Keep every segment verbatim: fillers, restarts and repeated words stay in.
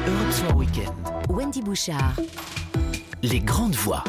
Europe Soir Week-end. Wendy Bouchard. Les grandes voix.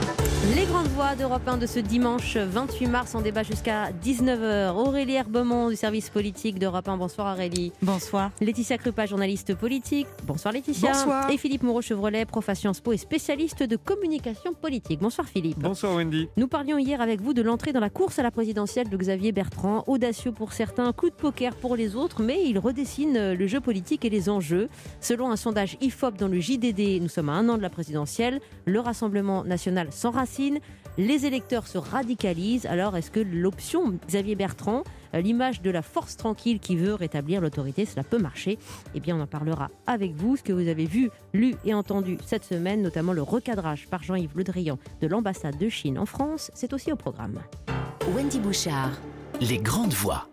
Les grandes voix d'Europe un de ce dimanche vingt-huit mars, en débat jusqu'à dix-neuf heures. Aurélie Herbemont du service politique d'Europe un. Bonsoir Aurélie. Bonsoir. Laetitia Krupa, journaliste politique. Bonsoir Laetitia. Bonsoir. Et Philippe Moreau-Chevrolet, prof à Sciences Po et spécialiste de communication politique. Bonsoir Philippe. Bonsoir Wendy. Nous parlions hier avec vous de l'entrée dans la course à la présidentielle de Xavier Bertrand. Audacieux pour certains, coup de poker pour les autres, mais il redessine le jeu politique et les enjeux. Selon un sondage I F O P dans le J D D, nous sommes à un an de la présidentielle. Le Rassemblement national s'enracine. Les électeurs se radicalisent. Alors, est-ce que l'option Xavier Bertrand, l'image de la force tranquille qui veut rétablir l'autorité, cela peut marcher? Eh bien, on en parlera avec vous. Ce que vous avez vu, lu et entendu cette semaine, notamment le recadrage par Jean-Yves Le Drian de l'ambassade de Chine en France, c'est aussi au programme. Wendy Bouchard. Les grandes voix.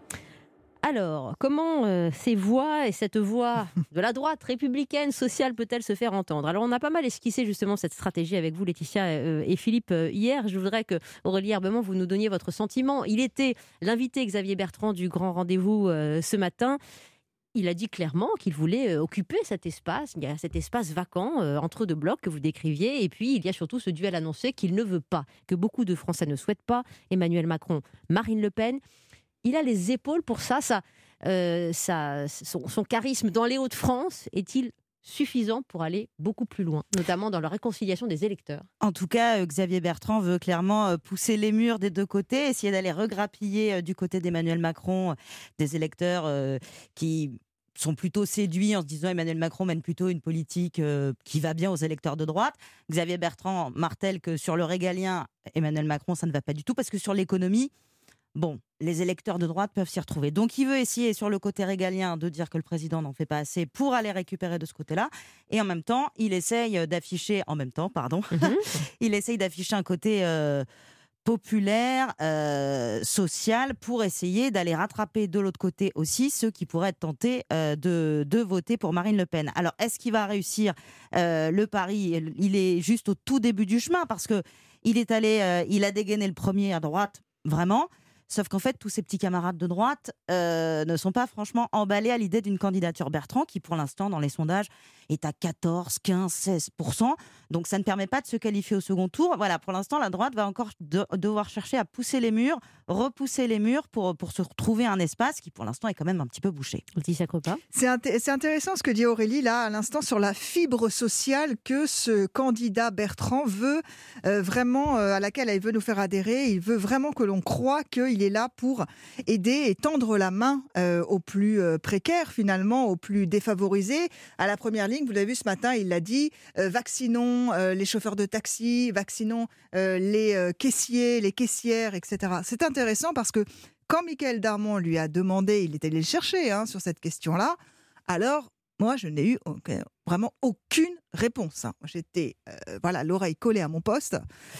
Alors, comment euh, ces voix et cette voix de la droite républicaine, sociale, peut-elle se faire entendre? Alors, on a pas mal esquissé justement cette stratégie avec vous, Laetitia euh, et Philippe, euh, hier. Je voudrais que, Aurélie Herbemont, vous nous donniez votre sentiment. Il était l'invité Xavier Bertrand du grand rendez-vous euh, ce matin. Il a dit clairement qu'il voulait euh, occuper cet espace. Il y a cet espace vacant euh, entre deux blocs que vous décriviez. Et puis, il y a surtout ce duel annoncé qu'il ne veut pas, que beaucoup de Français ne souhaitent pas. Emmanuel Macron, Marine Le Pen. Il a les épaules pour ça, ça, euh, ça son, son charisme dans les Hauts-de-France est-il suffisant pour aller beaucoup plus loin, notamment dans la réconciliation des électeurs? En tout cas, euh, Xavier Bertrand veut clairement euh, pousser les murs des deux côtés, essayer d'aller regrappiller euh, du côté d'Emmanuel Macron euh, des électeurs euh, qui sont plutôt séduits en se disant Emmanuel Macron mène plutôt une politique euh, qui va bien aux électeurs de droite. Xavier Bertrand martèle que sur le régalien, Emmanuel Macron, ça ne va pas du tout, parce que sur l'économie, bon, les électeurs de droite peuvent s'y retrouver. Donc, il veut essayer, sur le côté régalien, de dire que le président n'en fait pas assez pour aller récupérer de ce côté-là. Et en même temps, il essaye d'afficher... En même temps, pardon. Mm-hmm. il essaye d'afficher un côté euh, populaire, euh, social, pour essayer d'aller rattraper de l'autre côté aussi ceux qui pourraient être tentés euh, de, de voter pour Marine Le Pen. Alors, est-ce qu'il va réussir euh, le pari? Il est juste au tout début du chemin, parce que il est allé... Euh, il a dégainé le premier à droite, vraiment. Sauf qu'en fait, tous ces petits camarades de droite euh, ne sont pas franchement emballés à l'idée d'une candidature Bertrand, qui pour l'instant, dans les sondages, est à quatorze, quinze, seize pour cent. Donc ça ne permet pas de se qualifier au second tour. Voilà, pour l'instant, la droite va encore de, devoir chercher à pousser les murs, repousser les murs pour, pour se retrouver un espace qui, pour l'instant, est quand même un petit peu bouché. C'est, int- c'est intéressant ce que dit Aurélie, là, à l'instant, sur la fibre sociale que ce candidat Bertrand veut euh, vraiment, euh, à laquelle il veut nous faire adhérer. Il veut vraiment que l'on croie qu'il est là pour aider et tendre la main euh, aux plus euh, précaires, finalement, aux plus défavorisés. À la première ligne, vous l'avez vu ce matin, il l'a dit, euh, vaccinons euh, les chauffeurs de taxi, vaccinons euh, les euh, caissiers, les caissières, et cetera. C'est intéressant parce que quand Mickaël Darmon lui a demandé, il est allé le chercher hein, sur cette question-là, alors moi je n'ai eu okay, vraiment aucune réponse. Hein. J'étais euh, voilà, l'oreille collée à mon poste,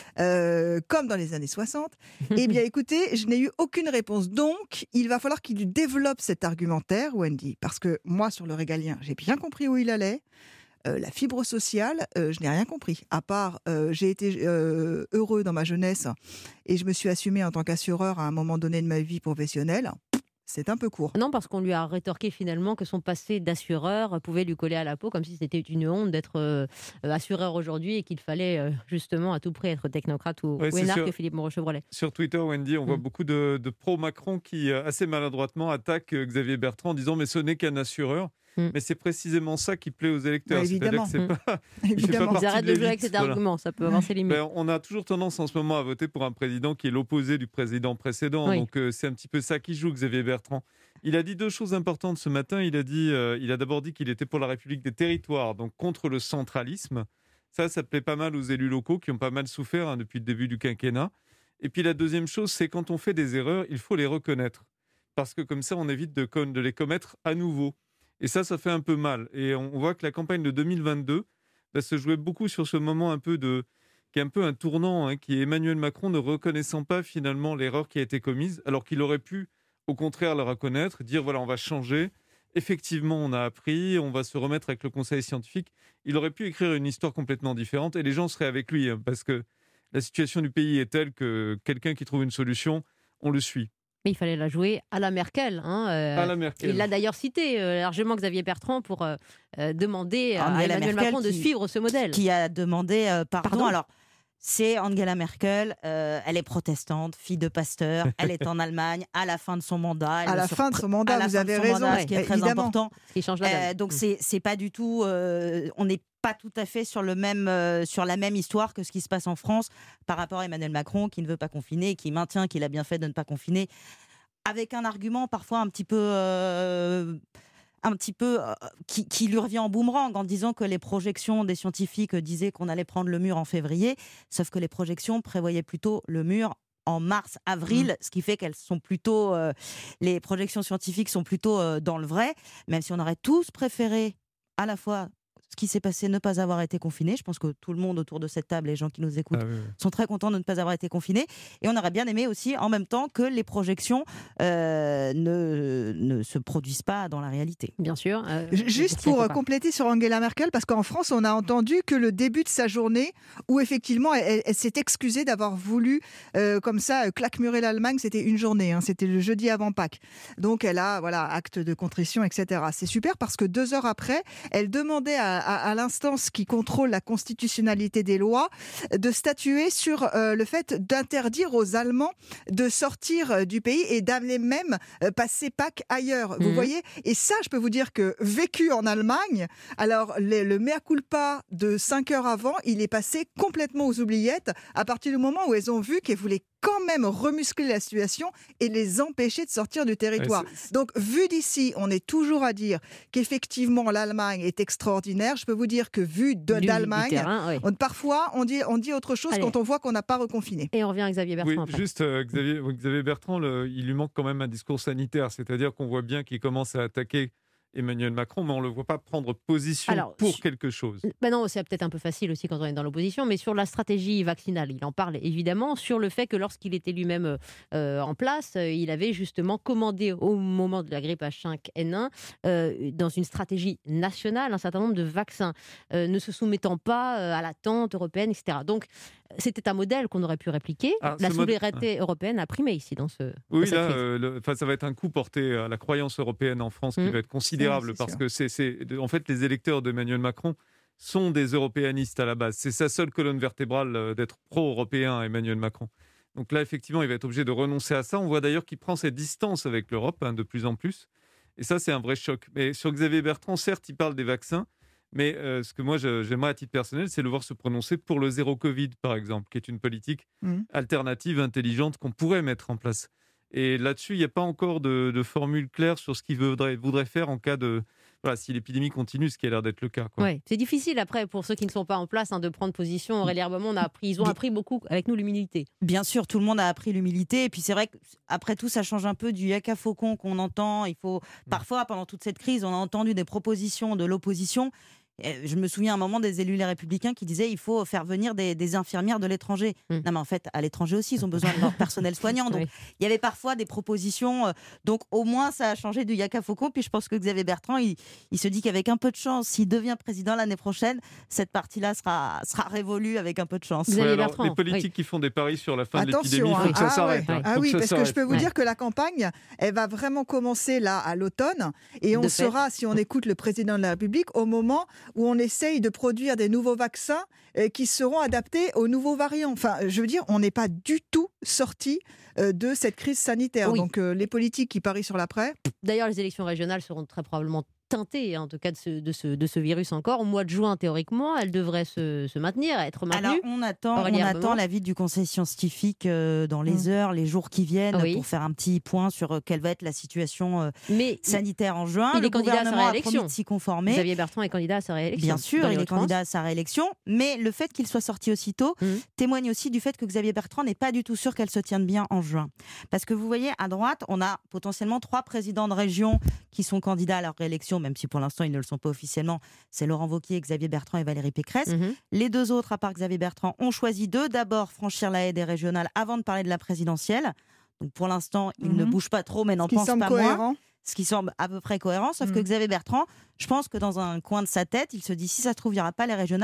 euh, comme dans les années soixante. Eh bien écoutez, je n'ai eu aucune réponse. Donc il va falloir qu'il développe cet argumentaire, Wendy, parce que moi sur le régalien, j'ai bien compris où il allait. Euh, la fibre sociale, euh, je n'ai rien compris. À part, euh, j'ai été euh, heureux dans ma jeunesse et je me suis assumé en tant qu'assureur à un moment donné de ma vie professionnelle. C'est un peu court. Non, parce qu'on lui a rétorqué finalement que son passé d'assureur pouvait lui coller à la peau, comme si c'était une honte d'être euh, assureur aujourd'hui et qu'il fallait euh, justement à tout prix être technocrate ou, ouais, ou énarque, Philippe Moreau-Chevrolet. Sur Twitter, Wendy, on mmh. voit beaucoup de, de pro-Macron qui, assez maladroitement, attaquent Xavier Bertrand en disant « mais ce n'est qu'un assureur ». Mmh. Mais c'est précisément ça qui plaît aux électeurs. Bah, évidemment. C'est-à-dire que c'est pas, évidemment. Ils arrêtent de, de jouer avec cet voilà. argument, ça peut avoir ses limites. Ben, on a toujours tendance en ce moment à voter pour un président qui est l'opposé du président précédent. Oui. Donc euh, c'est un petit peu ça qui joue, Xavier Bertrand. Il a dit deux choses importantes ce matin. Il a, dit, euh, il a d'abord dit qu'il était pour la République des territoires, donc contre le centralisme. Ça, ça plaît pas mal aux élus locaux qui ont pas mal souffert hein, depuis le début du quinquennat. Et puis la deuxième chose, c'est quand on fait des erreurs, il faut les reconnaître. Parce que comme ça, on évite de, de les commettre à nouveau. Et ça, ça fait un peu mal. Et on voit que la campagne de deux mille vingt-deux va se jouer beaucoup sur ce moment un peu de, qui est un peu un tournant, hein, qui est Emmanuel Macron ne reconnaissant pas finalement l'erreur qui a été commise, alors qu'il aurait pu, au contraire, la reconnaître, dire voilà, on va changer. Effectivement, on a appris, on va se remettre avec le conseil scientifique. Il aurait pu écrire une histoire complètement différente et les gens seraient avec lui, hein, parce que la situation du pays est telle que quelqu'un qui trouve une solution, on le suit. Mais il fallait la jouer à la Merkel. Hein, euh, à la Merkel. Il l'a d'ailleurs cité euh, largement Xavier Bertrand pour euh, euh, demander à Angela Emmanuel Merkel Macron de qui- suivre ce modèle. Qui a demandé euh, pardon. Pardon Alors, c'est Angela Merkel, euh, elle est protestante, fille de pasteur, elle est en Allemagne à la fin de son mandat. Elle À ne la se fin de repr- son mandat, à la vous fin de avez son raison, mandat, ouais, ce qui est très évidemment. important. Ce qui change la donne. Euh, donc Mm. c'est c'est pas du tout, euh, on n'est pas tout à fait sur le même euh, sur la même histoire que ce qui se passe en France par rapport à Emmanuel Macron qui ne veut pas confiner, et qui maintient qu'il a bien fait de ne pas confiner, avec un argument parfois un petit peu euh, un petit peu euh, qui, qui lui revient en boomerang en disant que les projections des scientifiques disaient qu'on allait prendre le mur en février, sauf que les projections prévoyaient plutôt le mur en mars, avril, mmh. ce qui fait qu'elles sont plutôt, euh, les projections scientifiques sont plutôt euh, dans le vrai, même si on aurait tous préféré à la fois ce qui s'est passé, ne pas avoir été confiné. Je pense que tout le monde autour de cette table, les gens qui nous écoutent, Ah oui, oui. sont très contents de ne pas avoir été confinés. Et on aurait bien aimé aussi, en même temps, que les projections euh, ne, ne se produisent pas dans la réalité. Bien sûr. euh, Juste pour euh, compléter sur Angela Merkel, parce qu'en France, on a entendu que le début de sa journée, où effectivement, elle, elle s'est excusée d'avoir voulu, euh, comme ça, claquemurer l'Allemagne, c'était une journée, hein, c'était le jeudi avant Pâques. Donc, elle a, voilà, acte de contrition, et cetera. C'est super parce que deux heures après, elle demandait à, à, à l'instance qui contrôle la constitutionnalité des lois de statuer sur euh, le fait d'interdire aux Allemands de sortir du pays et d'aller même euh, passer Pâques ailleurs. Vous Mhm. voyez ? Et ça, je peux vous dire que vécu en Allemagne, alors le, le mea culpa de cinq heures avant, il est passé complètement aux oubliettes à partir du moment où elles ont vu qu'elles voulaient quand même remuscler la situation et les empêcher de sortir du territoire. Ouais, c'est- Donc, vu d'ici, on est toujours à dire qu'effectivement l'Allemagne est extraordinaire. Je peux vous dire que vu de- Du- du d'Allemagne, terrain, ouais. on- parfois on dit, on dit autre chose Allez. quand on voit qu'on n'a pas reconfiné. Et on revient à Xavier Bertrand Oui, après. juste euh, Xavier, Xavier Bertrand, le- il lui manque quand même un discours sanitaire, c'est-à-dire qu'on voit bien qu'il commence à attaquer Emmanuel Macron, mais on ne le voit pas prendre position Alors, pour je- quelque chose. Ben non, c'est peut-être un peu facile aussi quand on est dans l'opposition, mais sur la stratégie vaccinale, il en parle évidemment, sur le fait que lorsqu'il était lui-même euh, en place, euh, il avait justement commandé au moment de la grippe H cinq N un, euh, dans une stratégie nationale, un certain nombre de vaccins, euh, ne se soumettant pas euh, à l'attente européenne, et cetera. Donc, c'était un modèle qu'on aurait pu répliquer. Ah, la ce mode- souveraineté européenne a primé ici dans ce. dans Oui, cette là, crise. euh, le- enfin, ça va être un coup porté à la croyance européenne en France qui Mm. va être considérable Ouais, c'est parce sûr. que c'est, c'est, en fait, les électeurs d'Emmanuel Macron sont des européanistes à la base. C'est sa seule colonne vertébrale euh, d'être pro-européen, Emmanuel Macron. Donc là, effectivement, il va être obligé de renoncer à ça. On voit d'ailleurs qu'il prend ses distances avec l'Europe hein, de plus en plus. Et ça, c'est un vrai choc. Mais sur Xavier Bertrand, certes, il parle des vaccins. Mais euh, ce que moi, je- j'aimerais à titre personnel, c'est le voir se prononcer pour le zéro Covid, par exemple, qui est une politique Mhm. alternative, intelligente, qu'on pourrait mettre en place. Et là-dessus, il n'y a pas encore de, de formule claire sur ce qu'il voudrait, voudrait faire en cas de... Voilà, si l'épidémie continue, ce qui a l'air d'être le cas. Quoi. Ouais, c'est difficile après pour ceux qui ne sont pas en place hein, de prendre position. Aurélie Herbemont, on a appris, ils ont appris beaucoup avec nous l'humilité. Bien sûr, tout le monde a appris l'humilité. Et puis c'est vrai qu'après tout, ça change un peu du yaka faucon qu'on entend. Il faut parfois, pendant toute cette crise, on a entendu des propositions de l'opposition. Et je me souviens à un moment des élus Les Républicains qui disaient il faut faire venir des, des infirmières de l'étranger. Mm. Non mais en fait, à l'étranger aussi, ils ont besoin de leur personnel soignant. Donc Oui. il y avait parfois des propositions. euh, donc au moins, ça a changé du yaka faucon. Puis je pense que Xavier Bertrand, il, il se dit qu'avec un peu de chance, s'il devient président l'année prochaine, cette partie-là sera, sera révolue avec un peu de chance. Xavier Ouais, alors, Bertrand, les politiques oui. qui font des paris sur la fin de Attention, l'épidémie, il faut hein. que ça Ah s'arrête. ouais. hein. Ah Faut oui, que ça parce que je s'arrête. peux vous Ouais. dire que la campagne, elle va vraiment commencer là à l'automne et on De fait. saura, si on écoute le président de la République, au moment où on essaye de produire des nouveaux vaccins euh, qui seront adaptés aux nouveaux variants. Enfin, je veux dire, on n'est pas du tout sorti euh, de cette crise sanitaire. Oui. Donc, euh, les politiques qui parient sur l'après, D'ailleurs, les élections régionales seront très probablement teintées, en tout cas, de ce, de ce, de ce virus encore. Au mois de juin, théoriquement, elles devraient se, se maintenir, être maintenues. Alors, on attend, Aurélie on Herbemont. attend l'avis du conseil scientifique euh, dans les Mm. heures, les jours qui viennent, Oui. pour faire un petit point sur euh, quelle va être la situation euh, Mais sanitaire en juin. il Le est candidat à sa gouvernement a réélection. promis de s'y conformer. Xavier Bertrand est candidat à sa réélection. Bien sûr, dans les il est Hauts-de-France. candidat à sa réélection, mais le fait qu'il soit sorti aussitôt Mhm. témoigne aussi du fait que Xavier Bertrand n'est pas du tout sûr qu'elle se tienne bien en juin. Parce que vous voyez, à droite, on a potentiellement trois présidents de région qui sont candidats à leur réélection, même si pour l'instant ils ne le sont pas officiellement. C'est Laurent Wauquiez, Xavier Bertrand et Valérie Pécresse. Mhm. Les deux autres, à part Xavier Bertrand, ont choisi d'eux d'abord franchir la haie des régionales avant de parler de la présidentielle. Donc pour l'instant, ils Mhm. ne bougent pas trop, mais n'en ce qui pensent semble pas moins. cohérent. Ce qui semble à peu près cohérent, sauf que Mhm. Xavier Bertrand, je pense que dans un coin de sa tête, il se dit si ça se trouve, il n'y aura pas les régionales. Donc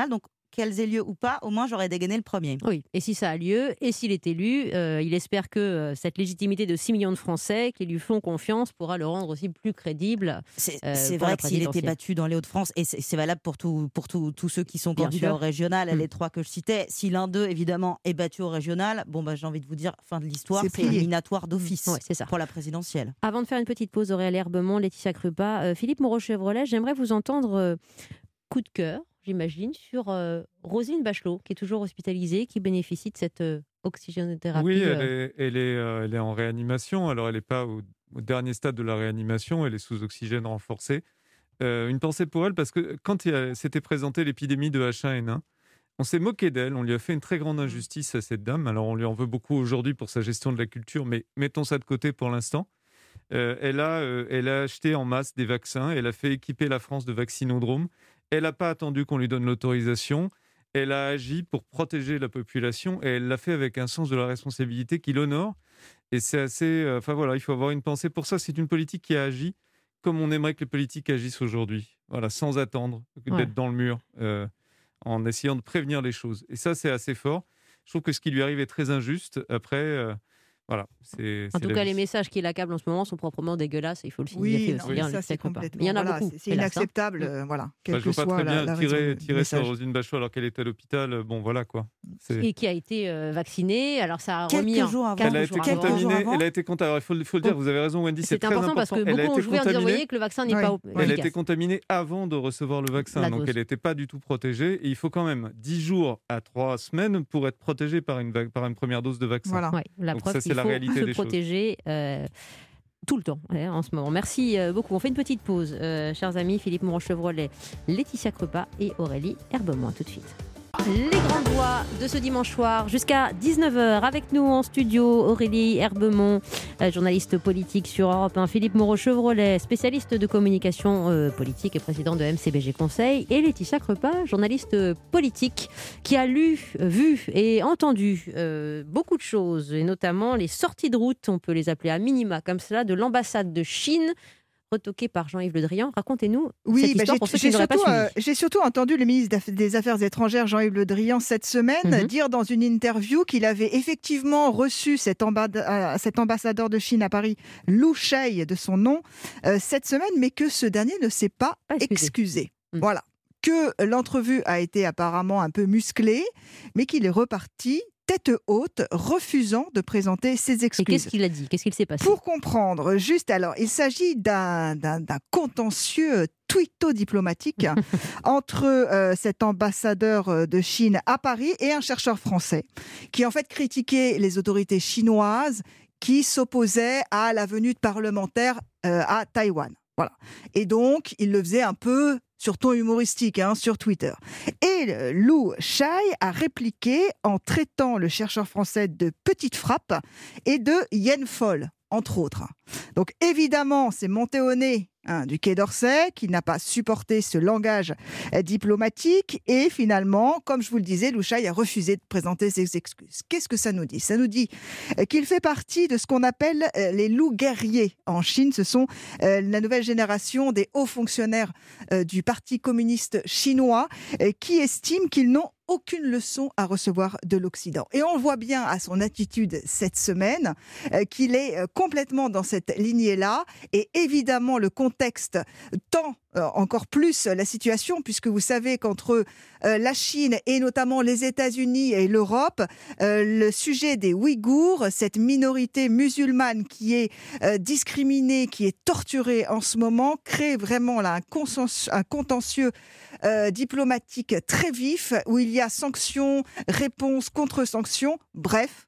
qu'elles aient lieu ou pas, au moins j'aurais dégainé le premier. Oui, et si ça a lieu, et s'il est élu, euh, il espère que euh, cette légitimité de six millions de Français qui lui font confiance pourra le rendre aussi plus crédible. C'est, euh, c'est pour vrai la que s'il était présidentielle. battu dans les Hauts-de-France, et c'est, c'est valable pour, tout, pour tout, tous ceux qui sont Bien candidats sûr. au régional, Mm. les trois que je citais, si l'un d'eux, évidemment, est battu au régional, bon, bah, j'ai envie de vous dire, fin de l'histoire, C'est c'est, plié. éliminatoire d'office Ouais, c'est ça. pour la présidentielle. Avant de faire une petite pause, Aurélie Herbemont, Laetitia Krupa, euh, Philippe Moreau-Chevrolet, j'aimerais vous entendre euh, coup de cœur, j'imagine, sur euh, Roselyne Bachelot, qui est toujours hospitalisée, qui bénéficie de cette euh, oxygénothérapie. Oui, elle euh, est, elle, est, euh, elle est en réanimation. Alors, elle n'est pas au, au dernier stade de la réanimation. Elle est sous oxygène renforcé. Euh, une pensée pour elle, parce que quand il a- s'était présentée l'épidémie de H un N un, on s'est moqué d'elle. On lui a fait une très grande injustice à cette dame. Alors, on lui en veut beaucoup aujourd'hui pour sa gestion de la culture, mais mettons ça de côté pour l'instant. Euh, elle, a, euh, elle a acheté en masse des vaccins. Elle a fait équiper la France de vaccinodromes. Elle n'a pas attendu qu'on lui donne l'autorisation. Elle a agi pour protéger la population et elle l'a fait avec un sens de la responsabilité qui l'honore. Et c'est assez... euh, Enfin voilà, il faut avoir une pensée pour ça. C'est une politique qui a agi comme on aimerait que les politiques agissent aujourd'hui. Voilà, sans attendre d'être Ouais. dans le mur, euh, en essayant de prévenir les choses. Et ça, c'est assez fort. Je trouve que ce qui lui arrive est très injuste. Après, euh, voilà. C'est, En c'est tout la cas, vie. les messages qui l'accablent en ce moment sont proprement dégueulasses, il faut le signaler Oui, aussi. non, mais hein, ça Laetitia c'est Krupa. complètement. Il y en a voilà, beaucoup. c'est, c'est hélas, hein. inacceptable, euh, voilà. Enfin, Quelle je que ne veux pas soit très la, bien la raison tirer, du tirer sur message. Roselyne Bachelot alors qu'elle était à l'hôpital. euh, Bon, voilà quoi. C'est... Et qui a été euh, vaccinée. Alors, ça a Quelques remis un- jours avant. quatre Elle a jours été avant. quelques jours contaminée. avant. Elle a été contaminée. Il faut, le- faut le dire. Vous avez raison, Wendy. C'est, C'est très important parce que Elle a beaucoup ont été joué en disant, vous contaminée. voyez, que le vaccin n'est Ouais. pas op- Elle a efficace. été contaminée avant de recevoir le vaccin, La donc dose. elle n'était pas du tout protégée. Et il faut quand même dix jours à trois semaines pour être protégée par une, vac- par une première dose de vaccin. Voilà. Ouais, la Donc preuve ça, c'est qu'il la faut réalité se des choses. protéger euh, tout le temps hein, en ce moment. Merci euh, beaucoup. On fait une petite pause, euh, chers amis. Philippe Moreau-Chevrolet, Laetitia Krupa et Aurélie Herbemont. À tout de suite. Les grandes voix de ce dimanche soir jusqu'à dix-neuf heures. Avec nous en studio, Aurélie Herbemont, euh, journaliste politique sur Europe un, Philippe Moreau-Chevrolet, spécialiste de communication euh, politique et président de M C B G Conseil, et Laetitia Krupa, journaliste euh, politique qui a lu, euh, vu et entendu euh, beaucoup de choses, et notamment les sorties de route, on peut les appeler à minima comme cela, de l'ambassade de Chine, retoquée par Jean-Yves Le Drian. Racontez-nous Oui, cette bah, histoire j'ai, pour ceux j'ai qui n'auraient pas surtout, suivi. euh, j'ai surtout entendu le ministre d'Aff- des Affaires étrangères, Jean-Yves Le Drian, cette semaine, Mhm. dire dans une interview qu'il avait effectivement reçu cet, ambad- euh, cet ambassadeur de Chine à Paris, Lu Shai de son nom, euh, cette semaine, mais que ce dernier ne s'est pas, Pas excusé. excusé. Mhm. Voilà. Que l'entrevue a été apparemment un peu musclée, mais qu'il est reparti tête haute, refusant de présenter ses Et excuses. qu'est-ce qu'il a dit? Qu'est-ce qu'il s'est passé? Pour comprendre, juste alors, il s'agit d'un, d'un, d'un contentieux twitto-diplomatique entre euh, cet ambassadeur euh, de Chine à Paris et un chercheur français qui en fait critiquait les autorités chinoises qui s'opposaient à la venue de parlementaires euh, à Taïwan. Voilà. Et donc, il le faisait un peu sur ton humoristique, hein, sur Twitter. Et euh, Lu Shai a répliqué en traitant le chercheur français de petite frappe et de hyène folle, entre autres. Donc évidemment, c'est monté au nez hein, du Quai d'Orsay, qui n'a pas supporté ce langage euh, diplomatique. Et finalement, comme je vous le disais, Lu Shai a refusé de présenter ses excuses. Qu'est-ce que ça nous dit? Ça nous dit euh, qu'il fait partie de ce qu'on appelle euh, les loups guerriers en Chine. Ce sont euh, la nouvelle génération des hauts fonctionnaires euh, du Parti communiste chinois euh, qui estiment qu'ils n'ont aucune leçon à recevoir de l'Occident. Et on voit bien à son attitude cette semaine euh, qu'il est euh, complètement dans cette lignée-là. Et évidemment, le contexte tend euh, encore plus la situation, puisque vous savez qu'entre euh, la Chine et notamment les États-Unis et l'Europe, euh, le sujet des Ouïghours, cette minorité musulmane qui est euh, discriminée, qui est torturée en ce moment, crée vraiment là, un, consens- un contentieux euh, diplomatique très vif, où il y a sanctions, réponses, contre-sanctions, bref.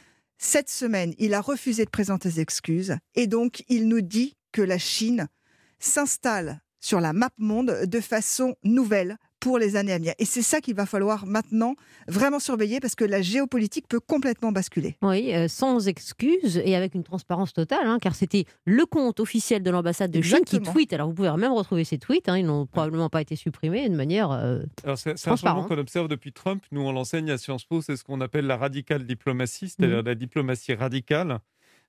Cette semaine, il a refusé de présenter ses excuses et donc il nous dit que la Chine s'installe sur la map monde de façon nouvelle pour les années à venir. Et c'est ça qu'il va falloir maintenant vraiment surveiller parce que la géopolitique peut complètement basculer. Oui, euh, sans excuse et avec une transparence totale, hein, car c'était le compte officiel de l'ambassade de Chine qui Exactement. tweet. Alors vous pouvez même retrouver ces tweets, hein, ils n'ont probablement pas été supprimés de manière... euh, Alors c'est, c'est un Transparent. changement qu'on observe depuis Trump. Nous, on l'enseigne à Sciences Po, c'est ce qu'on appelle la radicale diplomatie, c'est-à-dire Mhm. la diplomatie radicale.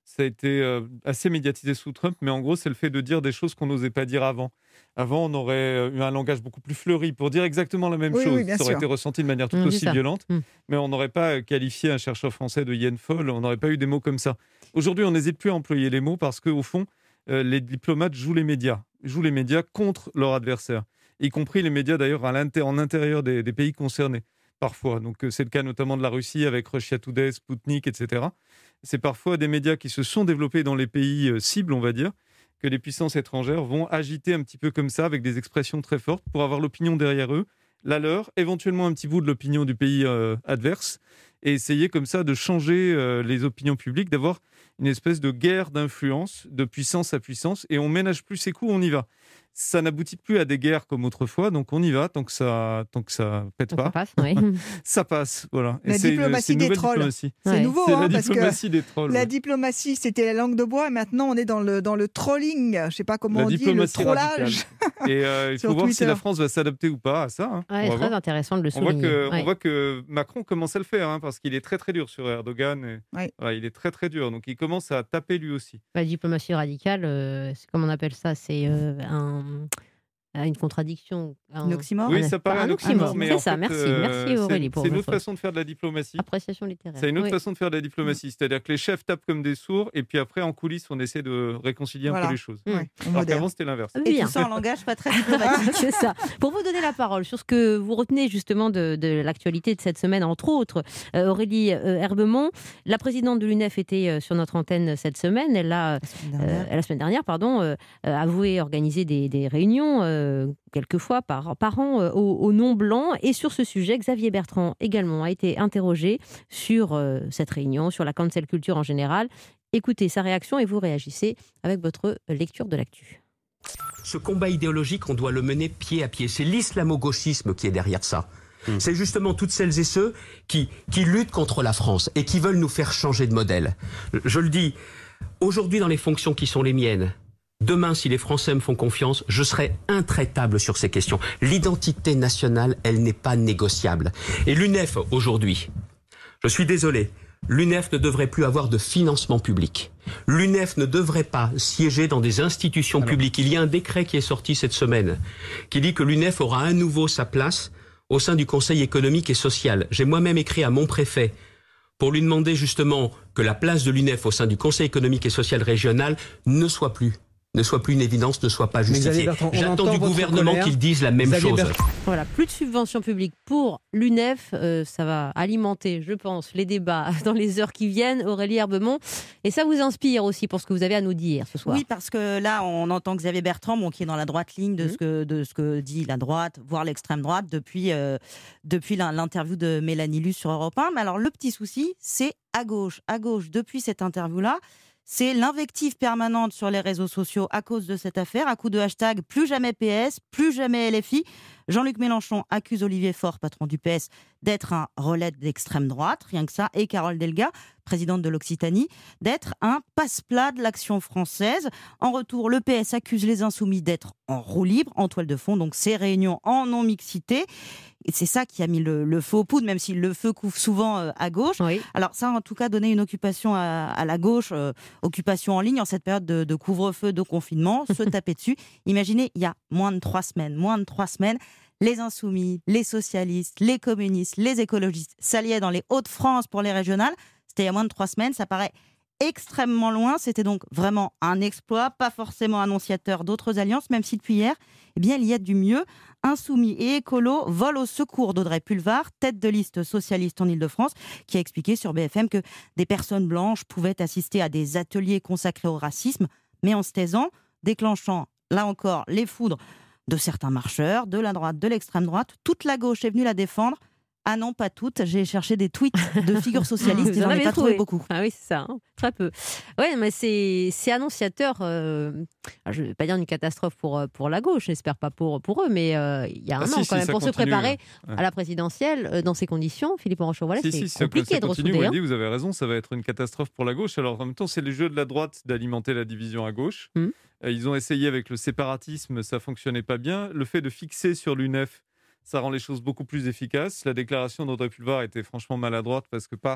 Ça a été euh, assez médiatisé sous Trump, mais en gros, c'est le fait de dire des choses qu'on n'osait pas dire avant. Avant, on aurait eu un langage beaucoup plus fleuri pour dire exactement la même oui, chose. Oui, ça aurait sûr. été ressenti de manière tout Mmh, aussi violente, mmh. mais on n'aurait pas qualifié un chercheur français de hyène folle, on n'aurait pas eu des mots comme ça. Aujourd'hui, on n'hésite plus à employer les mots parce qu'au fond, euh, les diplomates jouent les médias, jouent les médias contre leur adversaire, y compris les médias d'ailleurs à l'inter- en intérieur des, des pays concernés, parfois. Donc, euh, c'est le cas notamment de la Russie avec Russia Today, Sputnik, et cetera. C'est parfois des médias qui se sont développés dans les pays euh, cibles, on va dire, que les puissances étrangères vont agiter un petit peu comme ça, avec des expressions très fortes, pour avoir l'opinion derrière eux, la leur, éventuellement un petit bout de l'opinion du pays euh, adverse, et essayer comme ça de changer euh, les opinions publiques, d'avoir une espèce de guerre d'influence, de puissance à puissance, et on ménage plus ses coups, on y va. Ça n'aboutit plus à des guerres comme autrefois, donc on y va tant que ça, tant que ça pète Donc pas. ça passe, oui. Ça passe, voilà. La c'est une, diplomatie c'est une des nouvelle trolls. diplomatie. C'est Ouais. nouveau, C'est hein, la parce que diplomatie des trolls. la ouais. diplomatie, c'était la langue de bois, et maintenant on est dans le, dans le trolling, je ne sais pas comment La on dit, le diplomatie trollage. radicale. Et euh, il Sur faut voir si Twitter. la France va s'adapter ou pas à ça. hein. Ouais, on, va très voir. intéressant de le On, voit souligner. que, Ouais. on voit que Macron commence à le faire, hein, parce qu'il est très très dur sur Erdogan. Et, Ouais. voilà, il est très très dur, donc il commence à taper lui aussi. La diplomatie radicale, euh, c'est comme on appelle ça, c'est euh, un, une contradiction. Un, Un oxymore Oui, un- ça paraît un un oxymore. oxymore, mais C'est en ça, fait, merci, euh, merci Aurélie c'est- pour C'est une autre votre façon de faire de la diplomatie. appréciation littéraire. C'est une autre Oui. façon de faire de la diplomatie, c'est-à-dire que les chefs tapent comme des sourds, et puis après en coulisses, on essaie de réconcilier un Voilà. peu les choses. Mm. Ouais, on Alors moderne. qu'avant, c'était l'inverse. Et Bien. tout ça en langage pas très diplomatique. C'est ça. Pour vous donner la parole sur ce que vous retenez justement de, de l'actualité de cette semaine, entre autres, euh, Aurélie euh, Herbemont, la présidente de l'U N E F était euh, sur notre antenne cette semaine. Elle a, La semaine euh, dernière. la semaine dernière, pardon, euh, euh, avoué organiser des, des réunions euh, quelques fois par, par an euh, au, au nom blanc. Et sur ce sujet, Xavier Bertrand également a été interrogé sur euh, cette réunion, sur la cancel culture en général. Écoutez sa réaction et vous réagissez avec votre lecture de l'actu. Ce combat idéologique, on doit le mener pied à pied. C'est l'islamo-gauchisme qui est derrière ça. Mmh. C'est justement toutes celles et ceux qui, qui luttent contre la France et qui veulent nous faire changer de modèle. Je le dis, aujourd'hui dans les fonctions qui sont les miennes, demain, si les Français me font confiance, je serai intraitable sur ces questions. L'identité nationale, elle n'est pas négociable. Et l'U N E F, aujourd'hui, je suis désolé, l'U N E F ne devrait plus avoir de financement public. L'U N E F ne devrait pas siéger dans des institutions Alors. publiques. Il y a un décret qui est sorti cette semaine qui dit que l'U N E F aura à nouveau sa place au sein du Conseil économique et social. J'ai moi-même écrit à mon préfet pour lui demander justement que la place de l'U N E F au sein du Conseil économique et social régional ne soit plus. ne soit plus une évidence, ne soit pas justifiée. J'attends du gouvernement qu'ils disent la même Xavier chose. Bertrand. Voilà, plus de subventions publiques pour l'U N E F, euh, ça va alimenter, je pense, les débats dans les heures qui viennent. Aurélie Herbemont, et ça vous inspire aussi pour ce que vous avez à nous dire ce soir. Oui, parce que là, on entend Xavier Bertrand, bon, qui est dans la droite ligne de, mmh. ce que, de ce que dit la droite, voire l'extrême droite, depuis, euh, depuis l'interview de Mélanie Luce sur Europe un. Mais alors, le petit souci, c'est à gauche. À gauche, depuis cette interview-là, c'est l'invective permanente sur les réseaux sociaux à cause de cette affaire, à coup de hashtag plus jamais P S, plus jamais L F I. Jean-Luc Mélenchon accuse Olivier Faure, patron du P S, d'être un relais d'extrême droite, rien que ça, et Carole Delga, présidente de l'Occitanie, d'être un passe-plat de l'action française. En retour, le P S accuse les Insoumis d'être en roue libre, en toile de fond, donc ces réunions en non-mixité. Et c'est ça qui a mis le, le feu aux poudres, même si le feu couvre souvent euh, à gauche. Oui. Alors ça, en tout cas, donner une occupation à, à la gauche, euh, occupation en ligne en cette période de, de couvre-feu, de confinement, se taper dessus. Imaginez, il y a moins de trois semaines, moins de trois semaines, les Insoumis, les socialistes, les communistes, les écologistes s'alliaient dans les Hauts-de-France pour les régionales. C'était il y a moins de trois semaines, ça paraît extrêmement loin. C'était donc vraiment un exploit, pas forcément annonciateur d'autres alliances, même si depuis hier, eh bien, il y a du mieux. Insoumis et écolo volent au secours d'Audrey Pulvar, tête de liste socialiste en Ile-de-France, qui a expliqué sur B F M que des personnes blanches pouvaient assister à des ateliers consacrés au racisme, mais en se taisant, déclenchant, là encore, les foudres de certains marcheurs, de la droite, de l'extrême droite. Toute la gauche est venue la défendre. Ah non, pas toutes. J'ai cherché des tweets de figures socialistes et j'en ai pas trouvé beaucoup. Ah oui, c'est ça, hein, très peu. Oui, mais c'est, c'est annonciateur, euh, je ne vais pas dire une catastrophe pour, pour la gauche, j'espère pas pour, pour eux, mais euh, il y a un ah, an si, quand si, même pour continue, se préparer ouais. à la présidentielle euh, dans ces conditions. Philippe Orangeau, voilà, si, c'est si, compliqué ça, ça de continue, ressouder. Wendy, vous avez raison, ça va être une catastrophe pour la gauche. Alors en même temps, c'est le jeu de la droite d'alimenter la division à gauche. Mmh. Euh, ils ont essayé avec le séparatisme, ça fonctionnait pas bien. Le fait de fixer sur l'U N E F, ça rend les choses beaucoup plus efficaces. La déclaration d'Audrey Pulvar était franchement maladroite parce que pas,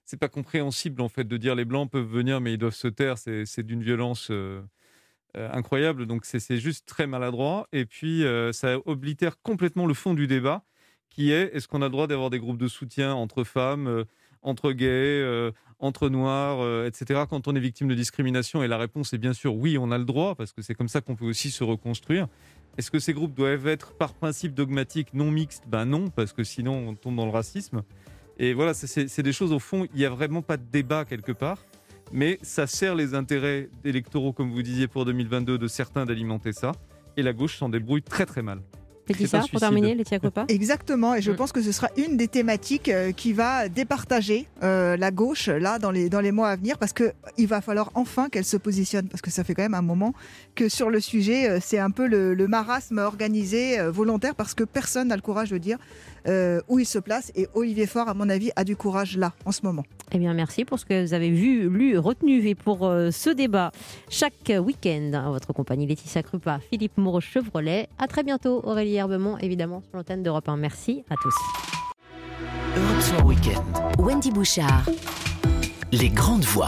c'est pas compréhensible en fait de dire les blancs peuvent venir mais ils doivent se taire. C'est, c'est d'une violence euh, euh, incroyable. Donc c'est, c'est juste très maladroit. Et puis euh, ça oblitère complètement le fond du débat, qui est est-ce qu'on a le droit d'avoir des groupes de soutien entre femmes, euh, entre gays, euh, entre noirs, euh, et cetera quand on est victime de discrimination? Et la réponse est bien sûr oui, on a le droit parce que c'est comme ça qu'on peut aussi se reconstruire. Est-ce que ces groupes doivent être par principe dogmatiques, non mixtes? Ben non, parce que sinon on tombe dans le racisme. Et voilà, c'est, c'est des choses au fond, il n'y a vraiment pas de débat quelque part, mais ça sert les intérêts électoraux, comme vous disiez, pour deux mille vingt-deux, de certains d'alimenter ça, et la gauche s'en débrouille très très mal. Laetitia, pour terminer, Laetitia Croppa. Exactement, et je Mm. pense que ce sera une des thématiques euh, qui va départager euh, la gauche là dans les, dans les mois à venir, parce qu'il va falloir enfin qu'elle se positionne, parce que ça fait quand même un moment que sur le sujet, euh, c'est un peu le, le marasme organisé, euh, volontaire, parce que personne n'a le courage de dire euh, où il se place, et Olivier Faure, à mon avis, a du courage là, en ce moment. Eh bien, merci pour ce que vous avez vu, lu, retenu et pour euh, ce débat. Chaque week-end, à votre compagnie, Laetitia Croppa, Philippe Moreau-Chevrolet. À très bientôt, Aurélie Herbemont, évidemment, sur l'antenne d'Europe un. Merci à tous. Europe Soir Week-end. Wendy Bouchard. Les grandes voix.